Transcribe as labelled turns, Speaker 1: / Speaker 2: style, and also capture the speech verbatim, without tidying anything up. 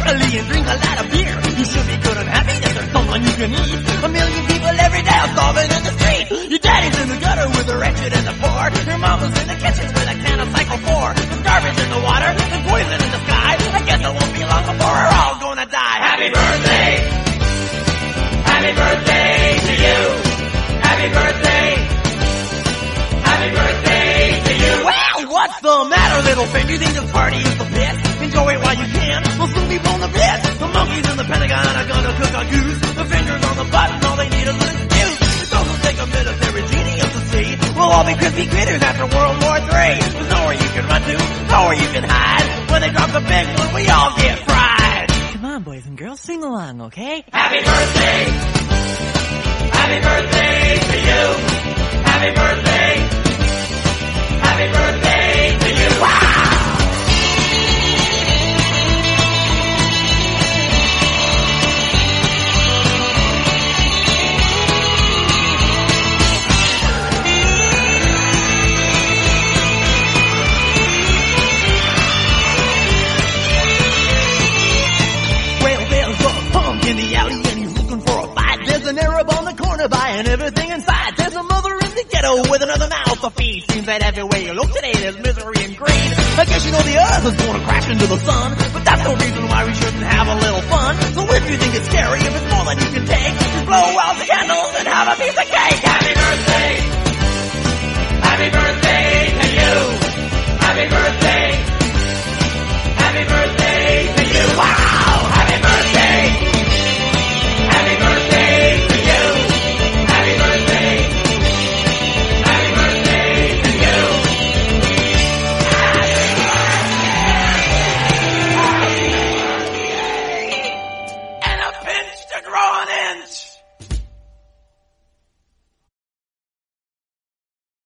Speaker 1: early and drink a lot of beer. You should be good and happy that there's someone you can eat. A million people every day are starving in the street. Your daddy's in the gutter with the wretched and the poor. Your mama's in the kitchen with a can of Cycle four. There's garbage in the water and poison in the sky. I guess it won't be long before we're all gonna die. Happy birthday! Happy birthday to you! Happy birthday! Happy birthday to you! Well, what's the matter, little friend? You think this party is the best? Enjoy it while you can. We'll soon be blown to bits. The monkeys in the Pentagon are gonna cook a goose. The fingers on the button, all they need is an excuse. It doesn't take a military genius to see. We'll all be crispy critters after World War Three. There's nowhere you can run to, nowhere you can hide. When they drop the big one, we all get fried. Come on, boys and girls, sing along, okay? Happy birthday! Happy birthday to you! Happy birthday! Happy birthday to you! Wow! In the alley and he's looking for a fight. There's an Arab on the corner buying everything inside. There's a mother in the ghetto with another mouth to feed. Seems that everywhere you look today there's misery and greed. I guess you know the earth is gonna crash into the sun, but that's no reason why we shouldn't have a little fun. So if you think it's scary, if it's more than you can take, just blow out the candles and have a piece of cake. Happy birthday! Happy birthday to you! Happy birthday! Happy birthday to you! Wow! Happy birthday! Happy birthday to you. Happy birthday. Happy birthday to you. Happy birthday. And a pinch to grow an inch.